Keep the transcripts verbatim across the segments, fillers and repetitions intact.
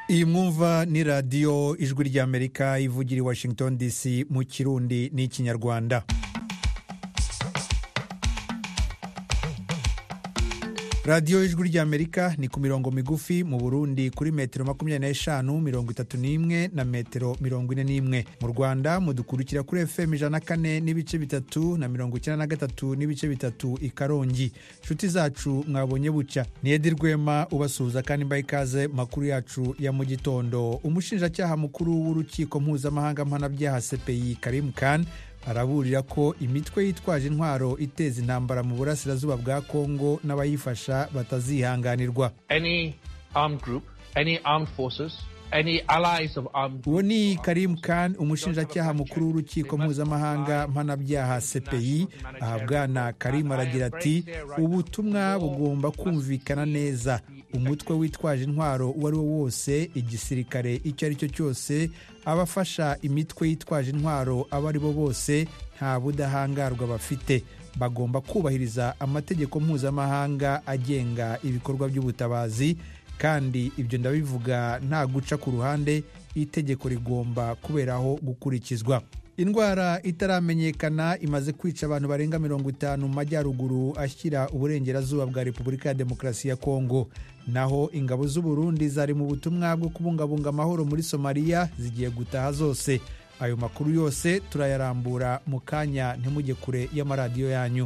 Iyi mwumva ni radiyo ijwi ry'Amerika ivugira i Washington D C mu Kirundi n'ikinyarwanda. radiyo ijwi ry'Amerika ni ku mirongo migufi mu Burundi kuri metero makumyabiri n'eshanu mirongo itatu n'imwe na metero mirongo ine n'imwe. Mu Rwanda mudukurikira kuri F M ijana na kane n'ibice bitatu na mirongo icyenda na gatatu n'ibice bitatu i Karongi. Nshuti zacu mwabonye bucya, ni Edi Rwema ubasuhuza kandi mbaye ikaze makuru yacu ya mu gitondo. Umushinjacyaha mukuru w'urukiko mpuzamahanga mpanabyaha C P I Karim Khan araburira ko imitwe yitwaje intwaro iteza intambara mu burasirazuba bwa Kongo n'abayifasha batazihanganirwa. Any armed group, any armed forces, any allies of armed Uwo ni Karim Khan, umushinjacyaha mukuru w'urukiko mpuzamahanga mpanabyaha C P I. Aha Bwana Karim aragira ati ubutumwa bugomba kumvikana neza. Umutwe witwaje intwaro uwo ari wo wose, igisirikare icyo ari cyo cyose, abafasha imitwe yitwaje intwaro abo ari bo bose nta budahangarwa bafite. Bagomba kubahiriza amategeko mpuzamahanga agenga ibikorwa by'ubutabazi, kandi ibyo ndabivuga nta guca ku ruhande. Itegeko rigomba kuberaho gukurikizwa. Indwara itaramenyekana imaze kwica abantu barenga mirongo itanu mu majyaruguru ashyira uburengerazuba bwa Repubulika ya Demokarasi ya Kongo. Naho ingabo z'u Burundi zari mu butumwa bwo kubungabunga amahoro muri Somalia zigiye gutaha zose. Ayo makuru yose turayarambura mu kanya, ntimujye kure y'amaradiyo yanyu.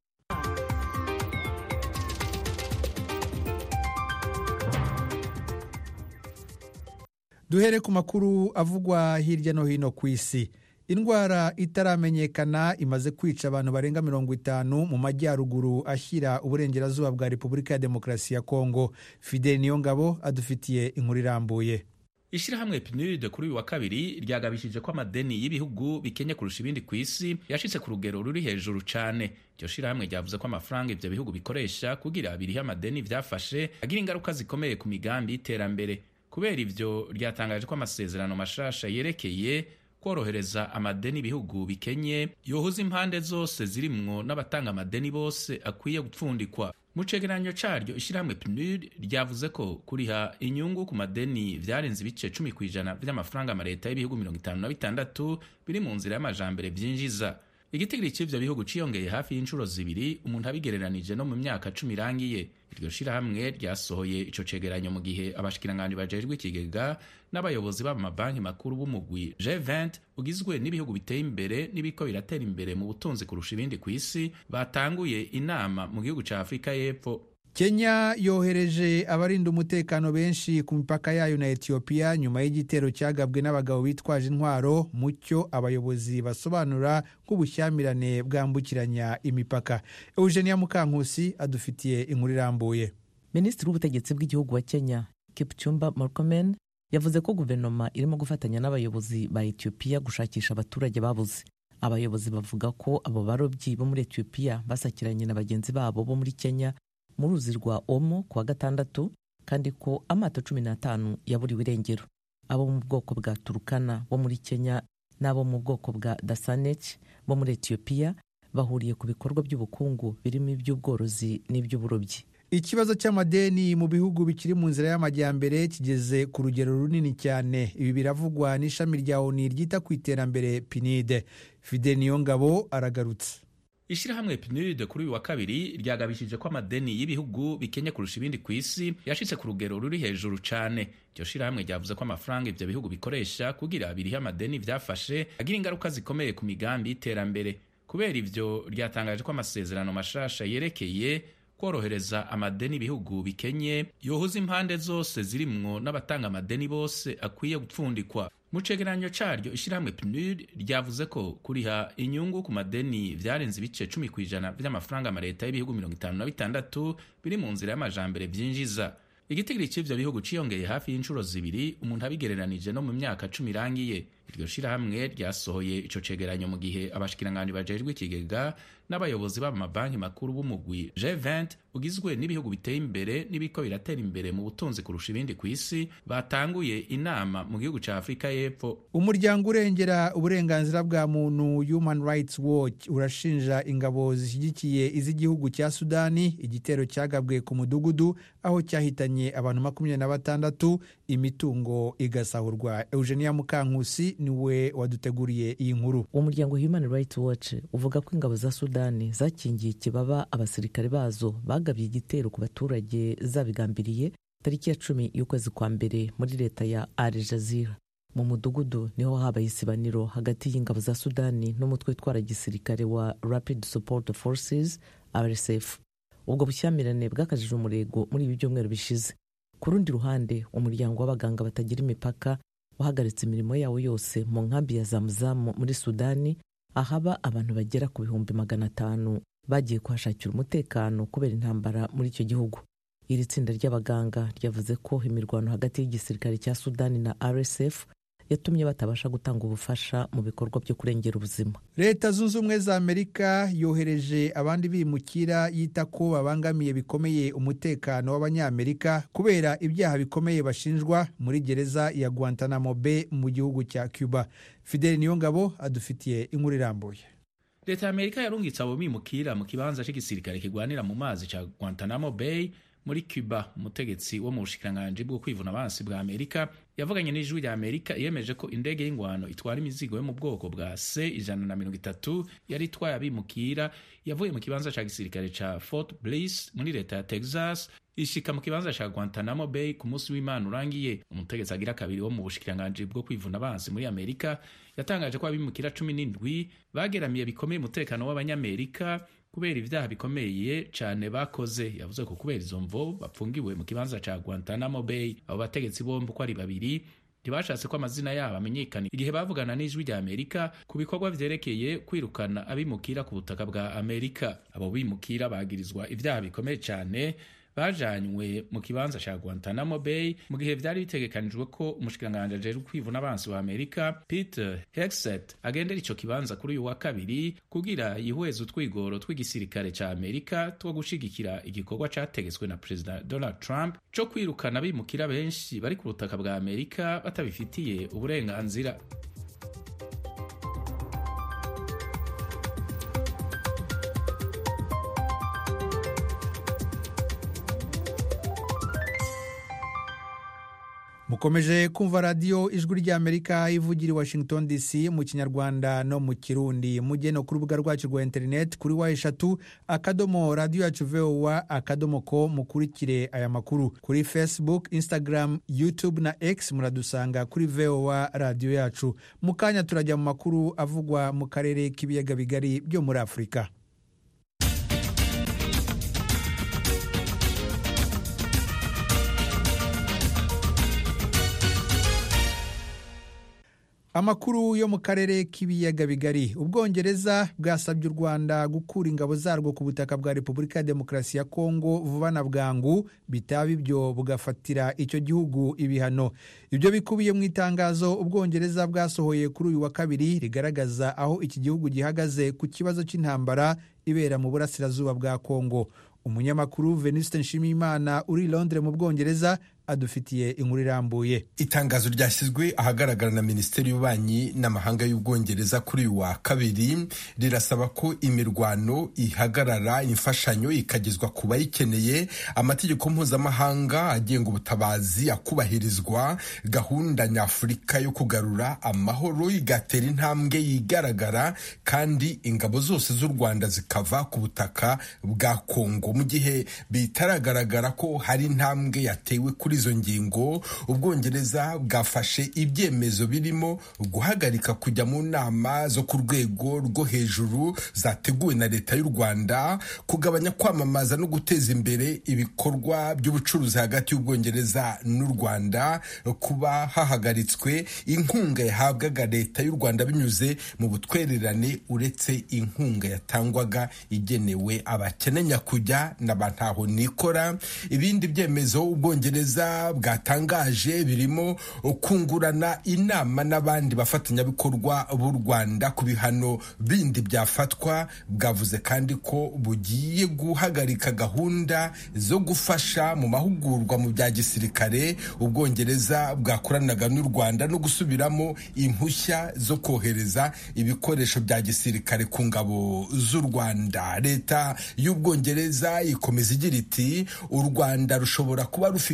Duhere ku makuru avugwa hirya no hino ku isi. Indwara itaramenyekana imaze kwica abantu barenga mirongo itanu mu majyaruguru ashyira uburengerazuba bwa Repubulika ya Demokarasi ya Kongo. Fidel Niyongabo adufitiye inkuru irambuye. Ishirahamwe P N U D kuri uyu wa kabiri ryagabishije ko amadeni y'ibihugu bikenye kurusha ibindi ku isi yashitse ku rugero ruri hejuru cyane. Iryo shirahamwe ryavuze ko amafaranga ivyo bihugu bikoresha kugira birihe amadeni vyafashe agira ingaruka zikomeye ku migambi y'iterambere. Kubera ivyo ryatangaje ko amasezerano mashasha yerekeye korohereza amadeni ibihugu bikenye yohuza impande zose zirimwo n'abatanga amadeni bose akwiye gupfundikwa. Mu cegeranyo caryo ishirahamwe P N U D ryavuze ko kuriha inyungu ku madeni vyarenze ibice cumi kw'ijana vy'amafaranga amareta y'ibihugu mirongo itanu na bitandatu biri mu nzira y'amajambere vyinjiza. Igitigiri c'ivyo bihugu ciyongeye hafi y'inshuro zibiri umuntu abigereranije no mu myaka cumi irangiye. Iryo shirahamwe ryasohoye ico cegeranyo mu gihe abashikiranganji bajejwe ikigega n'abayobozi b'amabanki makuru b'umugwi G vingt ugizwe n'ibihugu biteye imbere n'ibiko biratera imbere mu butunzi kurusha ibindi ku isi batanguye inama mu gihugu ca Afrika y'Epfo. Kenya yohereje abarinda umutekano benshi ku mipaka yayo na Ethiopia nyuma y'igitero cyagabwe n'abagabo bitwaje intwaro, mucyo abayobozi basobanura nk'ubushyamirane bwambukiranya imipaka. Eugenia Mukankusi adufitiye inkuru irambuye. Minisitiri w'ubutegetsi bw'igihugu wa Kenya Kipchumba Murkomen yavuze ko guverinoma irimo gufatanya n'abayobozi ba Ethiopia gushakisha abaturage babuze. Abayobozi bavuga ko abo barobyi bo muri Ethiopia basakiranye na bagenzi babo bo muri Kenya mu ruzi rwa Omo kuwa gatandatu, kandi ko amato cumi n'atanu yaburiwe irengero. Abo mu bwoko bwa Turkana bo muri Kenya n'abo mu bwoko bwa Dasanech bo muri Ethiopia bahuriye ku bikorwa by'ubukungu birimo iby'ubworozi n'iby'uburobyi. Ikibazo cy'amadeni mu bihugu bikiri mu nzira y'amajyambere kigeze ku rugero runini cyane. Ibi biravugwa n'ishami rya O N U ryita ku iterambere P N U D. Fidel Niyongabo aragarutse. Ishirahamwe P N U D kuri uyu wa kabiri ryagabishije ko amadeni y'ibihugu bikenye kurusha ibindi ku isi yashitse ku rugero ruri hejuru cyane. Iryo shirahamwe ryavuze ko amafaranga ivyo bihugu bikoresha kugira birihe amadeni vyafashe agira ingaruka zikomeye ku migambi y'iterambere. Kubera ivyo ryatangaje ko amasezerano mashasha yerekeye korohereza amadeni ibihugu bikenye yohuza impande zose zirimwo n'abatanga amadeni bose akwiye gupfundikwa. Mu cegeranyo caryo ishirahamwe P N U D ryavuze ko kuriha inyungu ku madeni vyarenze ibice cumi kw'ijana vy'amafaranga amareta y'ibihugu mirongo itanu na bitandatu biri mu nzira y'amajambere vyinjiza. Igitigiri c'ivyo bihugu ciyongeye hafi y'inshuro zibiri umuntu abigereranije no mu myaka cumi irangiye. Iryo shirahamwe ryasohoye ico cegeranyo mu gihe abashikiranganji bajejwe ikigega n'abayobozi b'amabanki makuru b'umugwi G vingt ugizwe n'ibihugu biteye imbere n'ibiko biratera imbere mu butunzi kurusha ibindi ku isi batanguye inama mu gihugu ca Afrika y'Epfo. Umuryango urengera uburenganzira bwa muntu Human Rights Watch urashinja ingabo zishyigikiye iz'igihugu cya Sudani igitero cyagabwe ku mudugudu aho cyahitanye abantu makumyabiri na batandatu imitungo igasahurwa. Eugenia Mukankusi niwe waduteguriye iyi nkuru. Umuryango Human Rights Watch uvuga ko ingabo za Sudani zakingiye ikibaba abasirikare bazo bagabye igitero ku baturage zabigambiriye tariki ya cumi y'ukwezi kwa mbere muri leta ya Al Jazira. Mu mudugudu niho habaye isibaniro hagati y'ingabo za Sudani n'umutwe witwara gisirikare wa Rapid Support Forces R S F. Ubwo bushyamirane bwakajije umurego muri ibi byumweru bishize. Ku rundi ruhande, umuryango w'abaganga batagira imipaka wahagaritse imirimo yawo yose mu nkambi ya Zamzam muri Sudani, ahaba abantu bagera ku bihumbi magana atanu bagiye kuhashakira umutekano kubera intambara muri icyo gihugu. Iri tsinda ry'abaganga ryavuze ko imirwano hagati y'igisirikare cya Sudani na R S F yatumye batabasha gutanga ubufasha mu bikorwa byo kurengera ubuzima. Leta Zunze Ubumwe za Amerika yohereje abandi bimukira yita ko babangamiye bikomeye umutekano w'abanyamerika kubera ibyaha bikomeye bashinjwa muri gereza ya Guantanamo Bay mu gihugu cya Cuba. Fidel Niyongabo adufitiye inkuru irambuye. Leta ya Amerika yarungitse abo bimukira mu kibanza cy'igisirikare kigwanira mu mazi cya Guantanamo Bay muri Cuba. Umutegetsi wo mu bushikiranganje bwo kwivuna abansi bwa Amerika yavuganye n'ijwi rya Amerika yemeje ko indege y'ingwano itwara imizigo yo mu bwoko bwa C ijana na mirongo itatu yari itwaye abimukira yavuye mu kibanza cya gisirikare cya Fort Bliss muri leta ya Texas ishika mu kibanza cya Guantanamo Bay ku munsi w'Imana urangiye. Umutegetsi agira kabiri wo mu bushikiranganje bwo kwivuna abansi muri Amerika yatangaje ko abimukira cumi n'indwi bageramiye bikomeye umutekano w'abanyamerika kubera ibyaha bikomeye cyane bakoze. Yavuze ko kubera izo mvo bapfungiwe mu kibanza cya Guantanamo Bay. Abo bategetsi bombi uko ari babiri ntibashatse ko amazina yabo amenyekana igihe bavugana n'ijwi rya Amerika ku bikorwa vyerekeye kwirukana abimukira ku butaka bwa Amerika. Abo bimukira bagirizwa ibyaha bikomeye cyane bajanywe mu kibanza cya Guantanamo Bay mu gihe vyari bitegekanijwe ko umushikiranganje ajejwe kwivuna abansi wa Amerika Peter Hegseth agendera ico kibanza kuri uyu wa kabiri kugira yihweze utwigoro tw'igisirikare ca Amerika two gushigikira igikorwa categetswe na President Donald Trump co kwirukana abimukira benshi bari ku butaka bwa Amerika batabifitiye uburenganzira. Mukomeje kumva radio ijwi rya Amerika ivugira i Washington D C mu Kinyarwanda no mu Kirundi. Mugeno ku rubuga rwacu rwa internet kuri wa eshatu akadomo radio yacu V O A akadomo ko mukurikire aya makuru. Kuri Facebook, Instagram, YouTube na X muradusanga kuri V O A radio yacu. Mukanya turajya mu makuru avugwa mu karere k'ibiyaga bigari byo muri Afrika. Amakuru yo mu karere k'ibiyaga bigari. Ubwongereza bwasabye u Rwanda gukura ingabo zarwo ku butaka bwa Repubulika ya Demokarasi ya Kongo vuba na bwangu, bitaba ibyo bugafatira icyo gihugu ibihano. Ibyo bikubiye mu itangazo Ubwongereza bwasohoye kuri uyu wa kabiri rigaragaza aho iki gihugu gihagaze ku kibazo cy'intambara ibera mu burasirazuba bwa Kongo. Umunyamakuru Venuste Nshimiyimana uri Londres mu Bwongereza adufitiye inkuru irambuye. Itangazo ryashyizwe ahagaragara na Minisiteri y'Ububanyi n'Amahanga y'Ubwongereza kuri uyu wa kabiri rirasaba ko imirwano ihagarara, imfashanyo ikagezwa ku bayikeneye, amategeko mpuzamahanga agenga ubutabazi akubahirizwa, gahunda nyafurika yo kugarura amahoro igatera intambwe yigaragara, kandi ingabo zose z'u Rwanda zikava ku butaka bwa Kongo. Mu gihe bitaragaragara ko hari intambwe yatewe kuri izo ngingo, Ubwongereza bwafashe ibyemezo birimo guhagarika kujya mu nama zo ku rwego rwo hejuru zateguwe na leta y'u Rwanda, kugabanya kwamamaza no guteza imbere ibikorwa by'ubucuruzi hagati y'Ubwongereza n'u Rwanda, kuba hahagaritswe inkunga yahabwaga leta y'u Rwanda binyuze mu butwererane uretse inkunga yatangwaga igenewe abakene nyakujya n'abantaho nikora. Ibindi byemezo Ubwongereza bwatangaje birimo kungurana inama n'abandi bafatanyabikorwa b'u Rwanda ku bihano bindi byafatwa. Bwavuze kandi ko bugiye guhagarika gahunda zo gufasha mu mahugurwa mu bya gisirikare Ubwongereza bwakoranaga n'u Rwanda no gusubiramo impushya zo kohereza ibikoresho bya gisirikare ku ngabo z'u Rwanda. Leta y'Ubwongereza ikomeza igira iti u Rwanda rushobora kuba rufite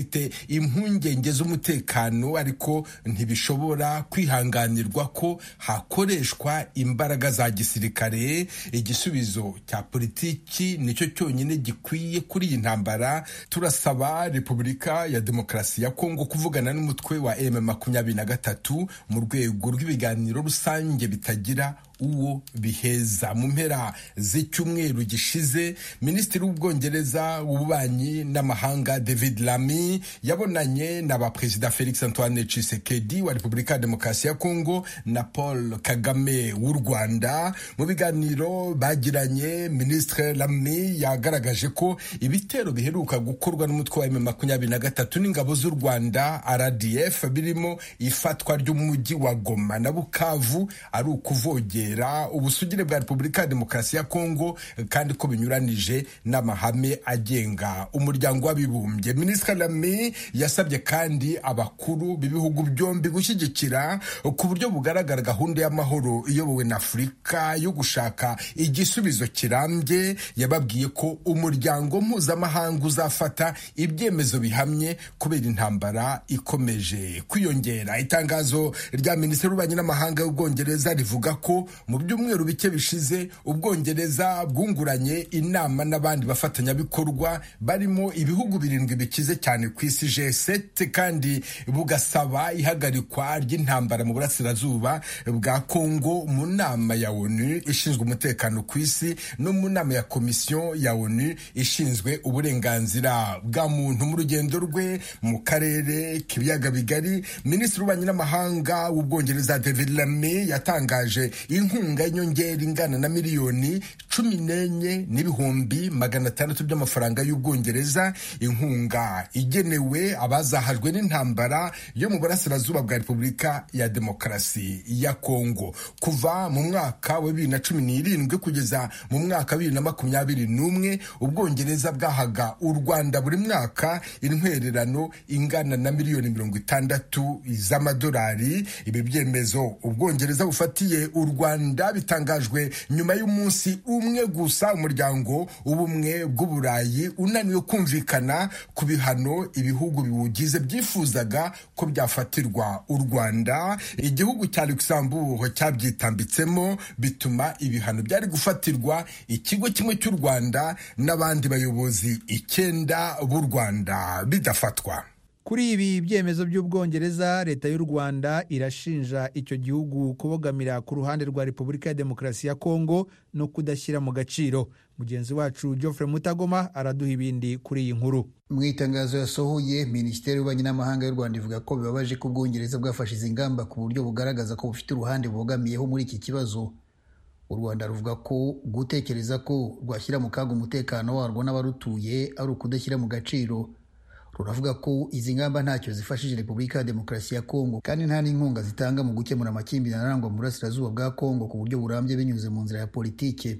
impungenge z'umutekano ariko ntibishobora kwihanganirwa ko hakoreshwa imbaraga za gisirikare. Igisubizo cya politiki nicyo cyonyine gikwiye kuri iyi ntambara. Turasaba Repubulika ya Demokarasi ya Kongo kuvugana n'umutwe wa M makumyabiri na gatatu mu rwego rw'ibiganiro rusange bitagira uwo biheza. Mu mpera z'icyumweru gishize, Minisitiri w'Ubwongereza w'ububanyi n'amahanga David Lammy yabonanye na ba Perezida Felix Antoine Tshisekedi wa Repubulika ya Demokarasi ya Kongo na Paul Kagame w'u Rwanda. Mu biganiro bagiranye, Minisitiri Lammy yagaragaje ko ibitero biheruka gukorwa n'umutwe wa M makumyabiri na gatatu n'ingabo z'u Rwanda R D F birimo ifatwa ry'umujyi wa Goma na Bukavu ari ukuvogera ubusugire bwa Repubulika ya Demokarasi ya Kongo kandi ko binyuranije n'amahame agenga umuryango w'abibumbye. Minisitiri Lammy yasabye kandi abakuru b'ibihugu byombi gushyigikira ku buryo bugaragara gahunda y'amahoro iyobowe na Afurika yo gushaka igisubizo kirambye. Yababwiye ko umuryango mpuzamahanga uzafata ibyemezo bihamye kubera intambara ikomeje kwiyongera. Itangazo rya Minisitiri w'Ububanyi n'Amahanga y'Ubwongereza rivuga ko mu byumweru bike bishize Ubwongereza bwunguranye inama n'abandi bafatanyabikorwa barimo ibihugu birindwi bikize cyane ku isi G seven kandi bugasaba ihagarikwa ry'intambara mu burasirazuba bwa Kongo mu nama ya ONU ishinzwe umutekano ku isi no mu nama ya komisiyo ya ONU ishinzwe uburenganzira bwa muntu. Mu rugendo rwe mu karere k'ibiyaga bigari, Minisitiri w'Ububanyi n'Amahanga w'Ubwongereza David Lammy yatangaje inkunga y'inyongera ingana na miliyoni cumi n'enye n'ibihumbi magana atandatu by'amafaranga y'Ubwongereza, inkunga igenewe abazahajwe n'intambara yo mu burasirazuba bwa Repubulika ya Demokarasi ya Kongo. Kuva mu mwaka wa bibiri na cumi n'irindwi kugeza mu mwaka wa bibiri na makumyabiri n'umwe, Ubwongereza bwahaga u Rwanda buri mwaka intwererano ingana na miliyoni mirongo itandatu z'amadolari. Ibi byemezo Ubwongereza bufatiye u Rwanda bitangajwe nyuma y'umunsi umwe gusa umuryango w'ubumwe bw'Uburayi unaniwe kumvikana ku bihano ibihugu biwugize byifuzaga ko byafatirwa u Rwanda. Igihugu cya Luxembourg cyabyitambitsemo bituma ibihano byari gufatirwa ikigo kimwe cy'u Rwanda n'abandi bayobozi icyenda b'u Rwanda bidafatwa. Kuri ibi byemezo by'Ubwongereza, leta y'u Rwanda irashinja icyo gihugu kubogamira ku ruhande rwa Repubulika ya Demokarasi ya Kongo no kudashyira mu gaciro. Mugenzi wacu Geoffrey Mutagoma araduha ibindi kuri iyi nkuru. Mu itangazo yasohoye, Minisiteri y'Ububanyi n'Amahanga y'u Rwanda ivuga ko bibabaje ko Ubwongereza bwafashe izi ngamba ku buryo bugaragaza ko bufite uruhande bubogamiyeho muri iki kibazo. U Rwanda ruvuga ko gutekereza ko rwashyira mu kaga umutekano warwo n'abarutuye ari ukudashyira mu gaciro. Ruravuga ko izi ngamba ntacyo zifashije Repubulika ya Demokarasi ya Kongo kandi nta n'inkunga zitanga mu gukemura amakimbirane arangwa mu burasirazuba bwa Kongo ku buryo burambye binyuze mu nzira ya politike.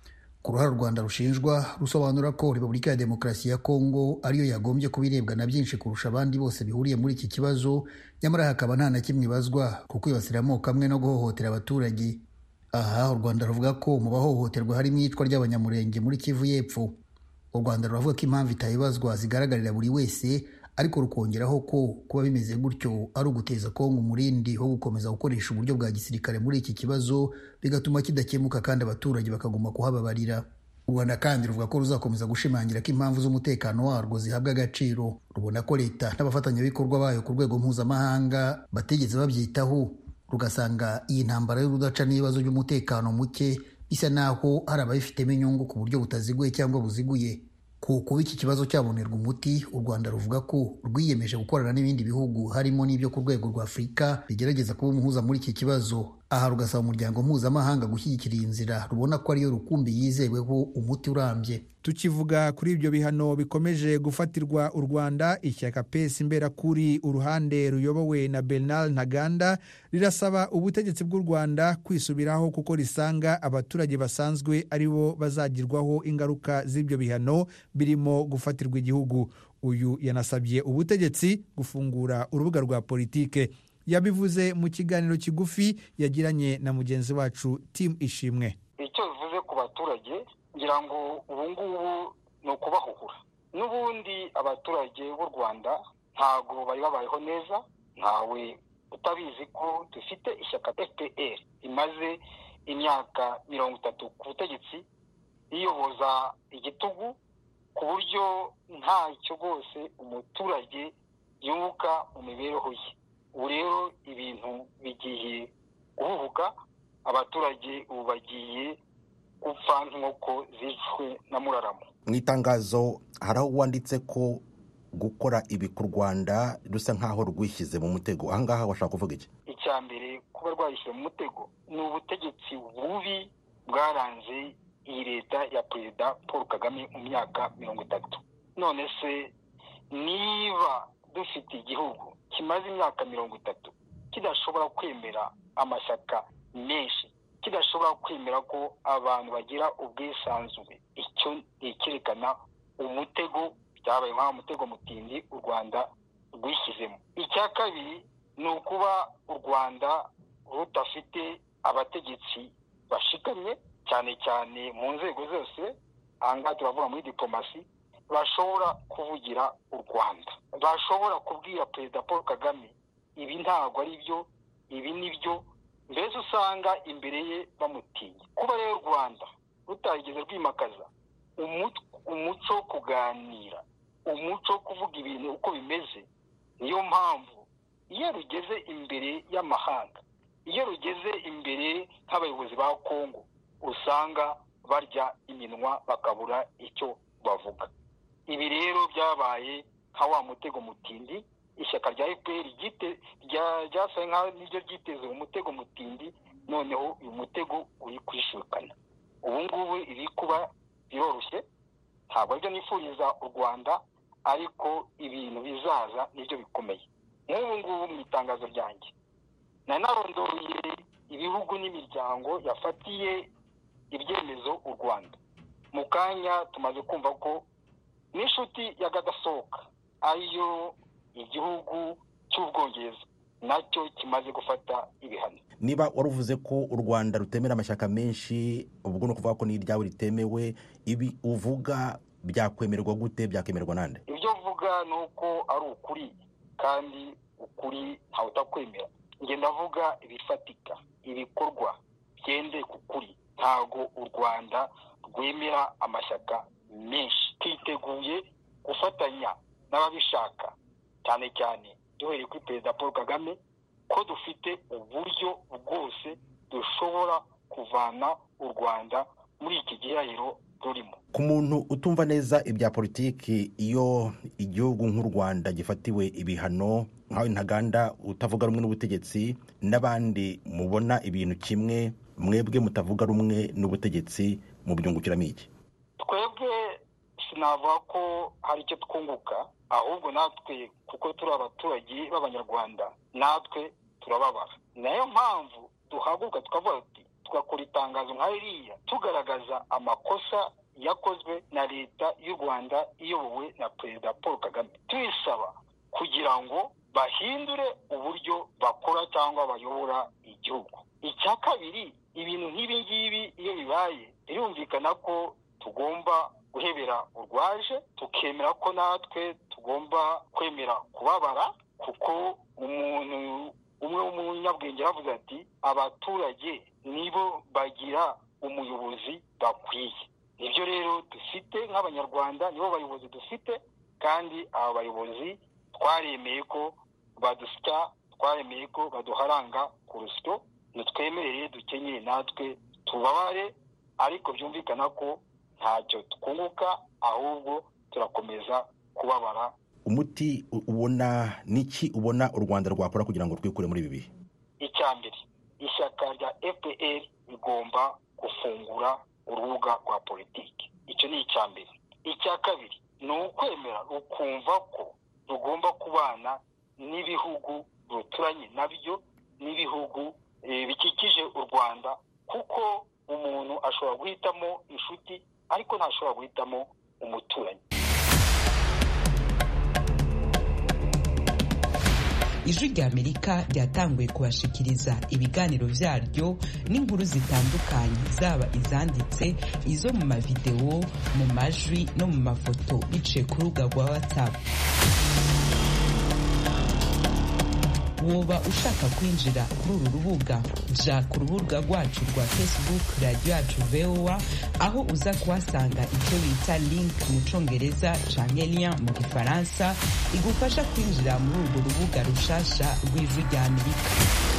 Ku ruhare u Rwanda rushinjwa, rusobanura ko Repubulika ya Demokarasi ya Kongo ariyo yagombye kubirebwa na byinshi kurusha abandi bose bihuriye muri iki kibazo, nyamara hakaba nta na kimwe ibazwa ku kwibasira amoko amwe no guhohotera abaturage. Aha u Rwanda ruvuga ko mu bahohoterwa harimo iyicwa ry'Abanyamurenge muri Kivu y'Epfo. U Rwanda ruravuga ko impamvu itayibazwa zigaragarira buri wese, ariko rukongeraho ko kuba bimeze gutyo ari uguteza Kongo umurindi wo gukomeza gukoresha uburyo bwa gisirikare muri iki kibazo, bigatuma kidakemuka kandi abaturage bakaguma kuhababarira. U Rwanda kandi ruvuga ko ruzakomeza gushimangira ko impamvu z'umutekano warwo zihabwa agaciro. Rubona ko leta n'abafatanyabikorwa bayo ku rwego mpuzamahanga batigeze babyitaho, rugasanga iyi ntambara y'urudaca n'ibibazo by'umutekano muke bisa naho hari ababifitemo inyungu ku buryo butaziguye cyangwa buziguye. Ku kuba iki kibazo cyabonerwa umuti, u Rwanda ruvuga ko rwiyemeje gukorana n'ibindi bihugu harimo n'ibyo ku rwego rwa Afurika bigerageza kuba umuhuza muri iki kibazo. Aha rugasaba umuryango mpuzamahanga gushyigikira iyi nzira rubona ko ariyo rukumbi yizeweho umuti urambye. Tukivuga kuri ibyo bihano bikomeje gufatirwa u Rwanda, ishyaka P S Imberakuri uruhande ruyobowe na Bernard Ntaganda rirasaba ubutegetsi bw'u Rwanda kwisubiraho kuko risanga abaturage basanzwe aribo bazagirwaho ingaruka z'ibyo bihano birimo gufatirwa igihugu. Uyu yanasabye ubutegetsi gufungura urubuga rwa politike. Yabivuze mu kiganiro kigufi yagiranye na mugenzi wacu Tim Ishimwe. Icyo bivuze ku baturage ngira ngo ubu ngubu ni ukubahuhura. N'ubundi abaturage b'u Rwanda ntago bari babayeho neza. Ntawe utabizi ko dufite ishyaka F P R imaze imyaka mirongo itatu ku butegetsi iyoboza igitugu ku buryo ntacyo rwose umuturage yunguka mu mibereho ye. Ubu rero ibintu bigiye guhubuka, abaturage ubu bagiye gupfa nk'uko zishwe na muraramo. Mu itangazo hari aho wanditse ko gukora ibi ku Rwanda rusa nk'aho rwishyize mu mutego. Aha ngaha washaka kuvuga iki? Icya mbere, kuba rwayishyize mu mutego ni ubutegetsi bubi bwaranze iyi leta ya Perezida Paul Kagame mu myaka mirongo itatu. None se niba dufite igihugu kimaze imyaka mirongo itatu kidashobora kwemera amashyaka menshi, kidashobora kwemera ko abantu bagira ubwisanzure, icyo ikerekana umutego, byabaye nk'aho umutego mutindi u Rwanda rwishyizemo. Icya kabiri ni ukuba u Rwanda rudafite abategetsi bashikamye, cyane cyane mu nzego zose. Ahangaha turavuga muri diplomasi, bashobora kuvugira u Rwanda, bashobora kubwira Perezida Paul Kagame ibi ntabwo ari byo, ibi ni byo, mbese usanga imbere ye bamutinya. Kuba rero u Rwanda rutarigeze rwimakaza umuco wo kuganira, umuco wo kuvuga ibintu uko bimeze, niyo mpamvu iyo rugeze imbere y'amahanga, iyo rugeze imbere nk'abayobozi ba Kongo, usanga barya iminwa bakabura icyo bavuga. Ibi rero byabaye nka wa mutego mutindi ishyaka rya F P R ryasaye nk'aho niryo ryiteze umutego mutindi, noneho uyu mutego uri kwishukana. Ubu ngubu iri kuba biroroshye, ntabwo aribyo nifuriza u Rwanda, ariko ibintu bizaza nibyo bikomeye. Nk'ubu ngubu mu itangazo ryanjye nanarondoreye ibihugu n'imiryango yafatiye ibyemezo u Rwanda. Mu kanya tumaze kumva ko n'inshuti ya Gadasohoka ariyo igihugu cy'Ubwongereza nacyo kimaze gufata ibihano. Niba waruvuze ko u Rwanda rutemera amashyaka menshi, ubwo no kuvuga ko n'iryawe ritemewe, ibi uvuga byakwemerwa gute, byakwemerwa nande? Ibyo uvuga ni uko ari ukuri, kandi ukuri ntawe utakwemera. Nge ndavuga ibifatika, ibikorwa byende ku kuri. Ntago u Rwanda rwemera amashyaka menshi. Twiteguye gufatanya n'ababishaka, cyane cyane duhereye kuri Perezida Paul Kagame, ko dufite uburyo bwose dushobora kuvana u Rwanda muri iki gihahiro rurimo. Ku muntu utumva neza ibya politiki, iyo igihugu nk'u Rwanda gifatiwe ibihano, nkawe Ntaganda utavuga rumwe n'ubutegetsi, n'abandi mubona ibintu kimwe, mwebwe mutavuga rumwe n'ubutegetsi, mu byungukiramo iki? Twebwe sinavuga ko hari icyo twunguka, ahubwo natwe kuko turi abaturage b'Abanyarwanda, natwe turababara. Nayo mpamvu duhaguruka tukavuga ati tugakora itangazo nka ririya tugaragaza amakosa yakozwe na leta y'u Rwanda iyobowe na Perezida Paul Kagame, tuyisaba kugira ngo bahindure uburyo bakora cyangwa bayobora igihugu. Icya kabiri, ibintu nk'ibi ngibi iyo bibaye, birumvikana ko tugomba guhebera urwaje, tukemera ko natwe tugomba kwemera kubabara, kuko umuntu umwe w'umunyabwenge yavuze ati abaturage nibo bagira umuyobozi bakwiye. Nibyo rero dufite nk'Abanyarwanda, nibo bayobozi dufite, kandi aba bayobozi twaremeye ko badusya, twaremeye ko baduharanga ku rusyo, nitwemerere dukenyeye natwe tubabare, ariko byumvikana ko ntacyo twunguka, ahubwo turakomeza kubabara. Umuti ubona niki, ubona u Rwanda rwakora kugira ngo rwikure muri ibi bihe? Icya mbere, ishyaka rya F P R rigomba gufungura urubuga rwa politiki. Icyo ni icya mbere. Icya kabiri ni ukwemera ukumva ko rugomba kubana n'ibihugu ruturanye nabyo, n'ibihugu e, bikikije u Rwanda, kuko umuntu ashobora guhitamo inshuti ariko ntashobora guhitamo umuturanyi. Ijwi rya Amerika ryatanguye kubashikiriza ibiganiro vyaryo n'inkuru zitandukanye, zaba izanditse, izo mu mavideo, mu majwi no mu mafoto, biciye ku rubuga rwa WhatsApp. woba ushaka kwinjira kuri uru rubuga ja ku rubuga rwacu rwa Facebook radio yacu voa aho uza kuhasanga icyo bita link mu congereza canke lien mu gifaransa igufasha kwinjira muri urwo rubuga rushasha rw'ijwi rya Amerika.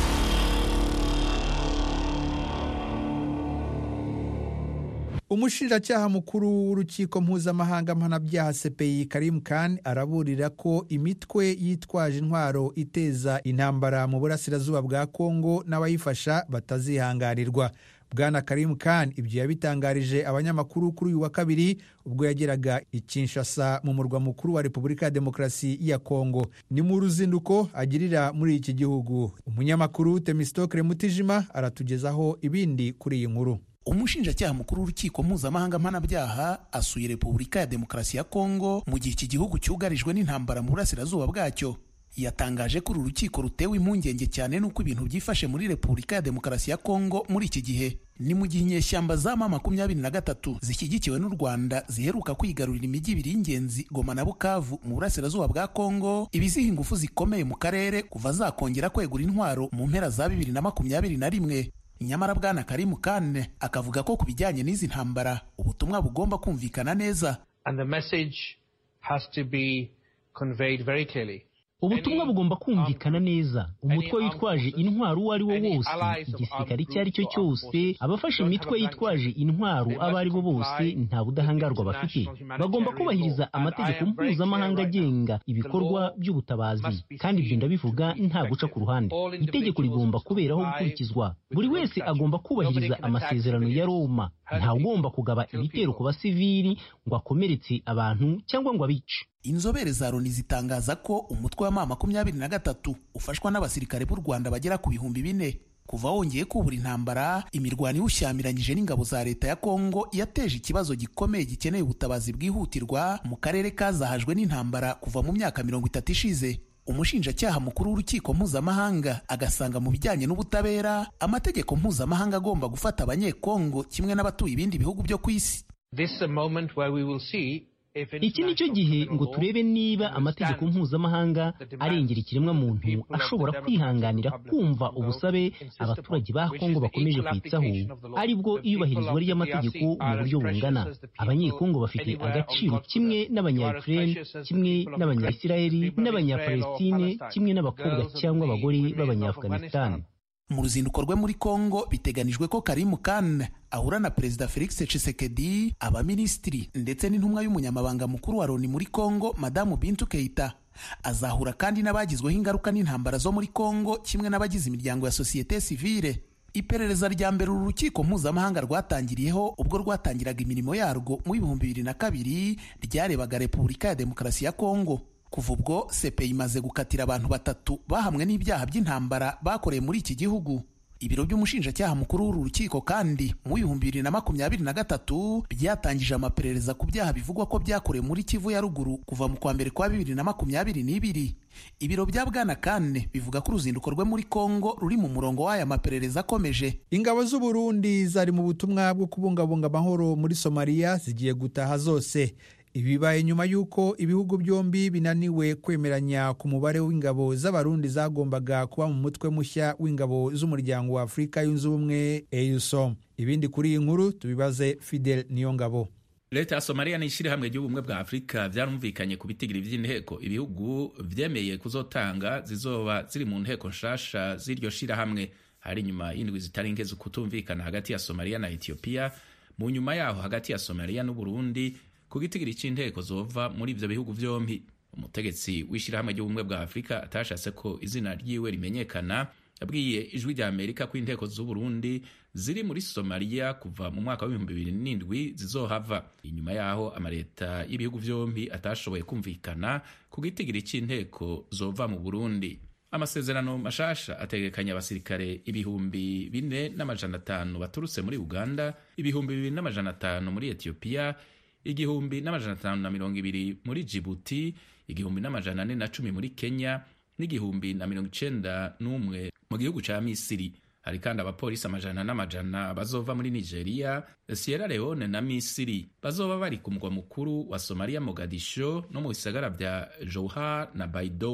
umushinjacyaha mukuru w'urukiko mpuzamahanga mpanabyaha C P I Karim Khan araburira ko imitwe yitwaje intwaro iteza intambara mu burasirazuba bwa Kongo n'abayifasha batazihanganirwa. Bwana Karim Khan ibyo yabitangarije abanyamakuru kuri uyu wa kabiri ubwo yageraga i Kinshasa mu murwa mukuru wa Repubulika ya Demokarasi ya Kongo. Ni mu ruzinduko agirira muri iki gihugu. Umunyamakuru Temistokle Mutijima aratugezaho ibindi kuri iyi nkuru. Umushinjacyaha mukuru w'urukiko mpuzamahanga mpanabyaha asuye Repubulika ya Demokarasi ya Kongo mu gihe iki gihugu cyugarijwe n'intambara mu burasirazuba bwacyo. Yatangaje ko uru rukiko rutewe impungenge cyane n'uko ibintu byifashe muri Repubulika ya Demokarasi ya Kongo muri iki gihe. Ni mu gihe inyeshyamba za ma makumyabiri na gatatu zishyigikiwe n'u Rwanda ziheruka kwigarurira imijyi ibiri y'ingenzi Goma na Bukavu mu burasirazuba bwa Kongo, ibiziha ingufu zikomeye mu karere kuva zakongera kwegura intwaro mu mpera za bibiri na makumyabiri na rimwe. Nyamara Bwana Karim Khan akavuga ko kubijyanye n'izi ntambara ubutumwa bugomba kumvikana neza. And the message has to be conveyed very clearly. Ubutumwa bugomba kumvikana neza. Umutwe witwaje intwaro uwo ari wo wose, igisirikare icyo ari cyo cyose, abafashe imitwe yitwaje intwaro abo ari bo bose nta budahangarwa bafite. Bagomba kubahiriza amategeko mpuzamahanga agenga ibikorwa by'ubutabazi, kandi ibyo ndabivuga nta guca ku ruhande. Itegeko rigomba kuberaho gukurikizwa. Buri wese agomba kubahiriza amasezerano ya Roma. Nta ugomba kugaba ibitero ku basivili ngo akomeretse abantu cyangwa ngo abice. Inzobere za Loni zitangaza ko umutwe wa ma makumyabiri na gatatu ufashwa n'abasirikare b'u Rwanda bagera ku bihumbi bine. Kuva wongeye kubura intambara, imirwano iwushyamiranyije n'ingabo za leta ya Kongo yateje ikibazo gikomeye gikeneye ubutabazi bwihutirwa mu karere kazahajwe n'intambara kuva mu myaka mirongo itatu ishize. Umushinjacyaha mukuru w'urukiko mpuzamahanga agasanga mu bijyanye n'ubutabera amategeko mpuzamahanga agomba gufata abanyekongo kimwe n'abatuye ibindi bihugu byo ku isi. This is a moment where we will see Iki ni cyo gihe ngo turebe niba amategeko mpuzamahanga arengera ikiremwa muntu ashobora kwihanganira kumva ubusabe abaturage ba Kongo bakomeje kwitsaho, aribwo iyubahirizwa ry'amategeko mu buryo bungana. Abanyekongo bafite agaciro kimwe n'abanya-Ukraine, kimwe n'abanya-Israeli, n'abanya-Palestine, kimwe n'abakobwa cyangwa abagore b'abanya-Afghanistan. Mu ruzinduko rwe muri Kongo biteganijwe ko Karim Khan ahura na Perezida Felix Tshisekedi, abaminisitiri ndetse n'intumwa y'umunyamabanga mukuru wa Loni muri Kongo Madamu Bintou Keita. Azahura kandi n'abagizweho ingaruka n'intambara zo muri Kongo kimwe n'abagize imiryango ya societe civile. Iperereza rya mbere uru rukiko mpuzamahanga rwatangiriyeho ubwo rwatangiraga imirimo yarwo mu bihumbi bibiri na kabiri ryarebaga Repubulika ya Demokarasi ya Kongo. Kuva ubwo C P I imaze gukatira abantu batatu bahamwe n'ibyaha by'intambara bakoreye muri iki gihugu. Ibiro by'umushinjacyaha mukuru w'uru rukiko kandi mu bihumbi bibiri na makumyabiri na gatatu byatangije amaperereza ku byaha bivugwa ko byakorewe muri Kivu ya ruguru kuva mu kwa mbere kwa bibiri na makumyabiri n'ibiri. Ibiro bya Bwana Khan bivuga ko uruzinduko rwe muri Kongo ruri mu murongo w'aya maperereza akomeje. Ingabo z'u Burundi zari mu butumwa bwo kubungabunga amahoro muri Somalia zigiye gutaha zose. Ibibaye nyuma yuko ibihugu byombi binaniwe kwemeranya ku mubare w'ingabo z'abarundi zagombaga kuba mu mutwe mushya w'ingabo z'umuryango wa Afrika yunze ubumwe E U S O M. Ibindi kuri iyi nkuru tubibaze Fidel Niyongabo. Leta ya Somalia n'ishirahamwe ry'ubumwe bwa Afrika vyarumvikanye ku bitigiri vy'inteko ibihugu vyemeye kuzotanga zizoba ziri mu nteko nshasha z'iryo shirahamwe. Hari nyuma y'indwi zitari nke kutumvikana hagati ya Somalia na Ethiopia, mu nyuma yaho hagati ya Somalia n'u Burundi ku gitigiri c'inteko zova muri ivyo bihugu vyombi. Umutegetsi w'ishirahamwe ry'ubumwe bwa Afrika atashatse ko izina ryiwe rimenyekana yabwiye ijwi rya Amerika ko inteko z'u Burundi ziri muri Somalia kuva mu mwaka wa bibiri na mirongo irindwi zizohava. Inyuma yaho amaleta y'ibihugu vyombi atashoboye kumvikana ku gitigiri c'inteko zova mu Burundi. Amasezerano mashasha ategekanya abasirikare ibihumbi bine n'amajana atanu baturutse muri Uganda, ibihumbi bibiri n'amajana atanu muri Ethiopia, igihumbi n'amajana atanu na mirongo ibiri muri Djibouti, igihumbi n'amajana ane na cumi muri Kenya, n'igihumbi na mirongo icenda n'umwe mu gihugu ca Misiri. Hari kandi abapolisi amajana n'amajana bazova muri Nigeria, Sierra Leone na Misiri. Bazoba bari ku mugwa mukuru wa Somalia Mogadisho no mu bisagara vya Jowhar na Baidoa.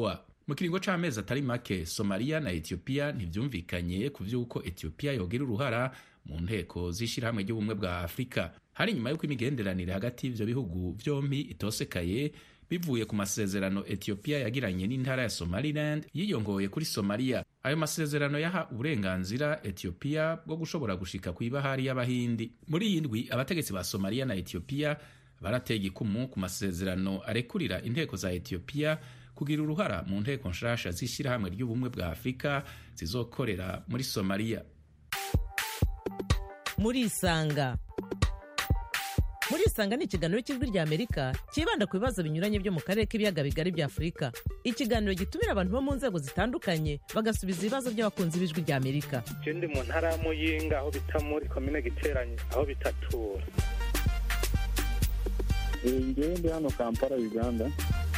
mu kiringo c'amezi atari make Somalia na Ethiopia ntivyumvikanye ku vy'uko Ethiopia yogira uruhara mu nteko z'ishirahamwe ry'ubumwe bwa Afurika. Hari nyuma y'uko imigenderanire hagati y'ivyo bihugu vyompi itosekaye bivuye ku masezerano Ethiopia yagiranye n'intara ya Somaliland yiyongoye kuri Somalia. Ayo masezerano yaha uburenganzira Ethiopia bwo gushobora gushika ku ibahari y'Abahindi. Muri yindwi abategetsi ba Somalia na Ethiopia baratega ikumu ku masezerano arekurira inteko za Ethiopia kugira uruhara mu nteko nshasha z'ishirahamwe ry'ubumwe bwa Afurika zizokorera muri Somalia. Muri Isanga Muri Isanga ni ikiganiro cy'ijwi rya Amerika kibanda ku bibazo binyuranye byo mu karere k'ibiyaga bigari bya Afurika. Ikiganiro gitumira abantu bo mu nzego zitandukanye bagasubiza ibibazo by'abakunzi b'ijwi rya Amerika. Je ndi mu ntara ya Muyinga aho bita muri commune Giteranye aho bitatura. Ngewe ndi hano Kampala Uganda.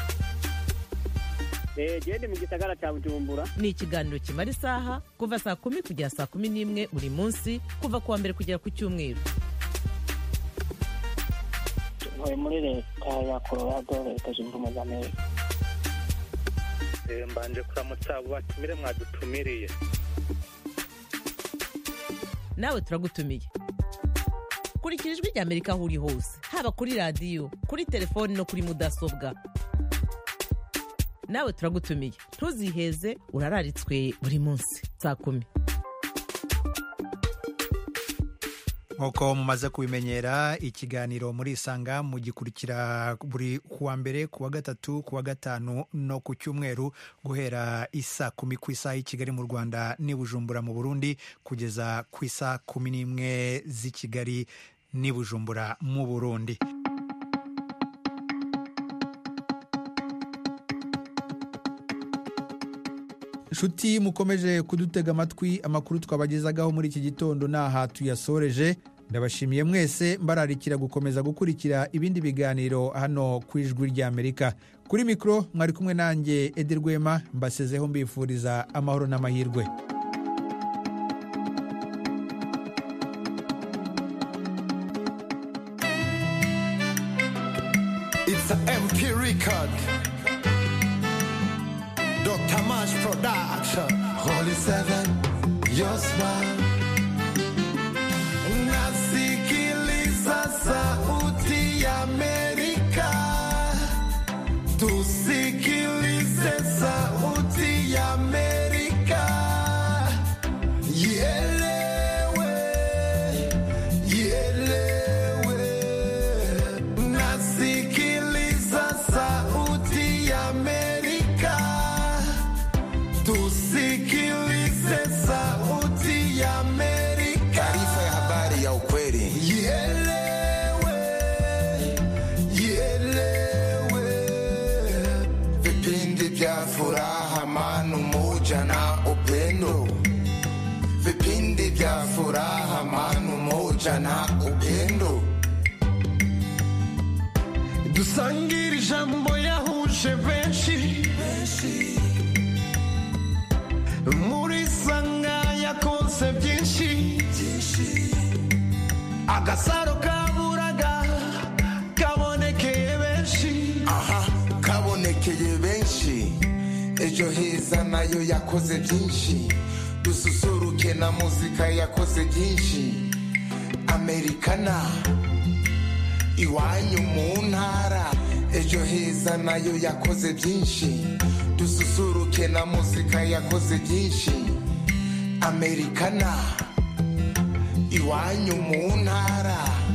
Eh gende mu gisagara cya Bujumbura. Ni ikiganiro kimara isaha kuva saa kumi kugera saa kumi n'imwe buri munsi kuva kuwa mbere kugera ku cyumweru. Muri leta ya Colorado leta zunze ubumwe za Amerika. Eh mbanje kuramutsa abo batumire mwadutumiriye. Nawe turagutumiye. Kurikira ijwi rya Amerika aho uri hose, haba kuri radio, kuri telefone no kuri mudasobwa. Nawe turagutumiye. Ntuziheze, urararitswe buri munsi saa kumi. Nk'uko mumaze kubimenyera, ikiganiro muri Isanga mugikurikira buri kuwa mbere, kuwa gatatu, kuwa gatanu no ku cyumweru guhera isa kumi ku isaha y'i Kigali mu Rwanda n'i Bujumbura mu Burundi kugeza ku isa kumi n'imwe z'i Kigali n'i Bujumbura mu Burundi. Nshuti mukomeje kudutega amatwi, amakuru twabagezagaho muri iki gitondo naha tuyasoreje. Ndabashimiye mwese, mbararikira gukomeza gukurikira ibindi biganiro hano ku ijwi rya Amerika. Kuri mikro mwari kumwe nanjye Edi Rwema, mbasezeho mbifuriza amahoro n'amahirwe. It's a M P record. Doctor Mash Production. Holy Seven, your smile. Nasikiliza sauti ya Amerika. Tusikilize sauti ya Amerika. Ielewe, ielewe. Nasikiliza sauti ya Amerika. Tusikilize sauti ya Amerika. Taarifa ya habari ya ukweli. Ielewe, ielewe. Vipindi vya furaha, amani, umoja na upendo. Vipindi vya furaha, amani, umoja na upendo. Dusangire ijambo yahuje benshi. Muri Sanga yakonse byinshi. Agasaro kaburaga kabonekeye benshi. Aha, kabonekeye benshi. Ejo heza nayo yakoze byinshi. Dususuruke na muzika yakoze byinshi. Americana iwanyu mu ntara. Ejo heza nayo yakoze byinshi. Dususuruke na muzika yakoze byinshi. Americana iwanyu mu ntara.